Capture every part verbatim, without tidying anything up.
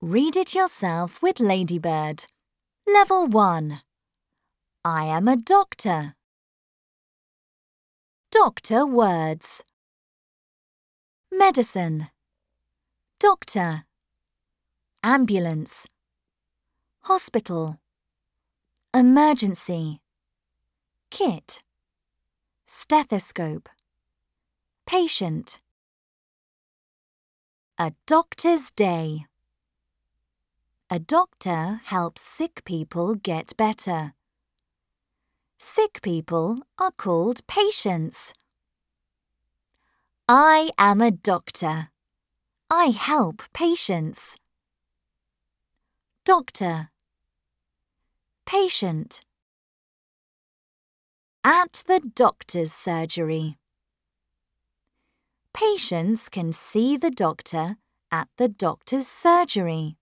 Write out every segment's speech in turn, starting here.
Read it yourself with Ladybird. Level one. I am a doctor. Doctor words. Medicine. Doctor. Ambulance. Hospital. Emergency. Kit. Stethoscope. Patient. A doctor's day. A doctor helps sick people get better. Sick people are called patients. I am a doctor. I help patients. Doctor. Patient. At the doctor's surgery. Patients can see the doctor at the doctor's surgery.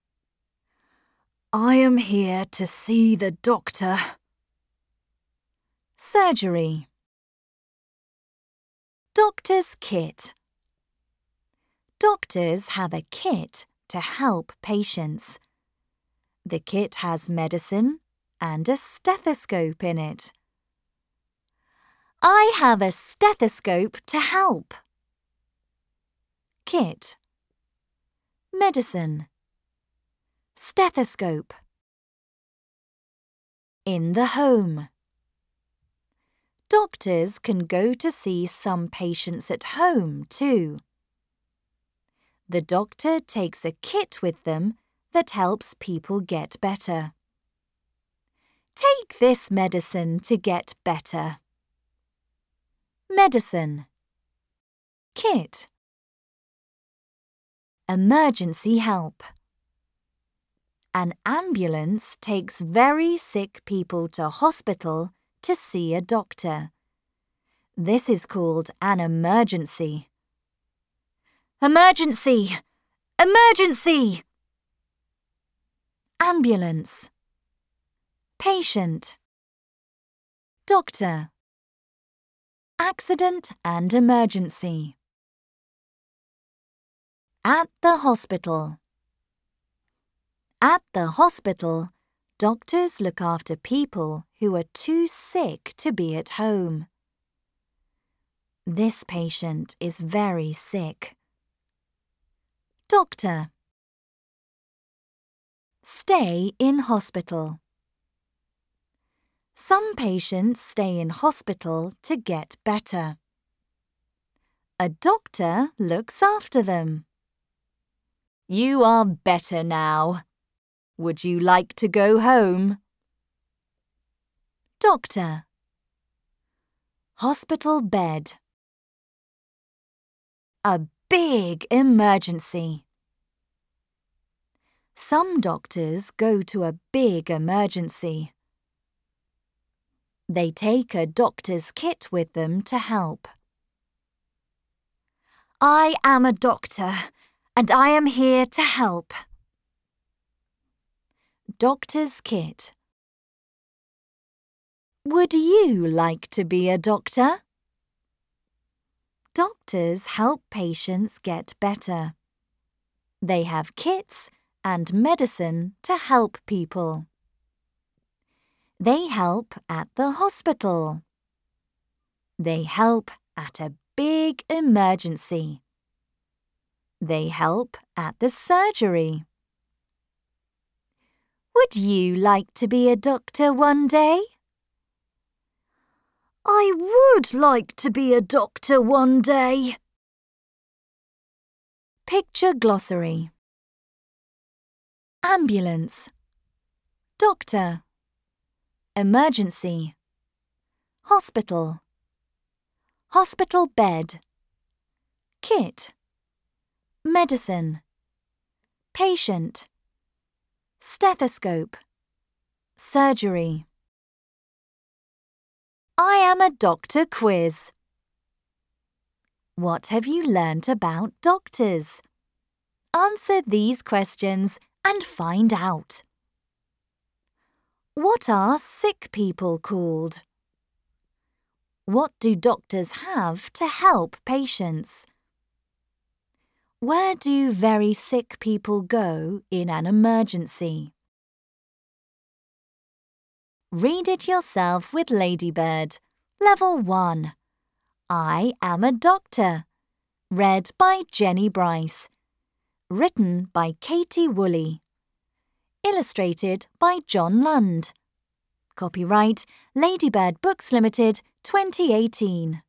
I am here to see the doctor. Surgery. Doctor's kit. Doctors have a kit to help patients. The kit has medicine and a stethoscope in it. I have a stethoscope to help. Kit. Medicine. Stethoscope. In the home. Doctors can go to see some patients at home too. The doctor takes a kit with them that helps people get better. Take this medicine to get better. Medicine. Kit. Emergency help. An ambulance takes very sick people to hospital to see a doctor. This is called an emergency. Emergency! Emergency! Ambulance. Patient. Doctor. Accident and emergency. At the hospital. At the hospital, doctors look after people who are too sick to be at home. This patient is very sick. Doctor. Stay in hospital. Some patients stay in hospital to get better. A doctor looks after them. You are better now. Would you like to go home? Doctor. Hospital bed. A big emergency. Some doctors go to a big emergency. They take a doctor's kit with them to help. I am a doctor, and I am here to help. Doctor's kit. Would you like to be a doctor? Doctors help patients get better. They have kits and medicine to help people. They help at the hospital. They help at a big emergency. They help at the surgery. Would you like to be a doctor one day? I would like to be a doctor one day. Picture glossary. Ambulance. Doctor. Emergency. Hospital. Hospital bed. Kit. Medicine. Patient. Stethoscope. Surgery. I am a doctor quiz. What have you learnt about doctors? Answer these questions and find out. What are sick people called? What do doctors have to help patients? Where do very sick people go in an emergency? Read it yourself with Ladybird. Level one. I am a doctor. Read by Jenny Bryce. Written by Katie Woolley. Illustrated by John Lund. Copyright Ladybird Books Limited twenty eighteen.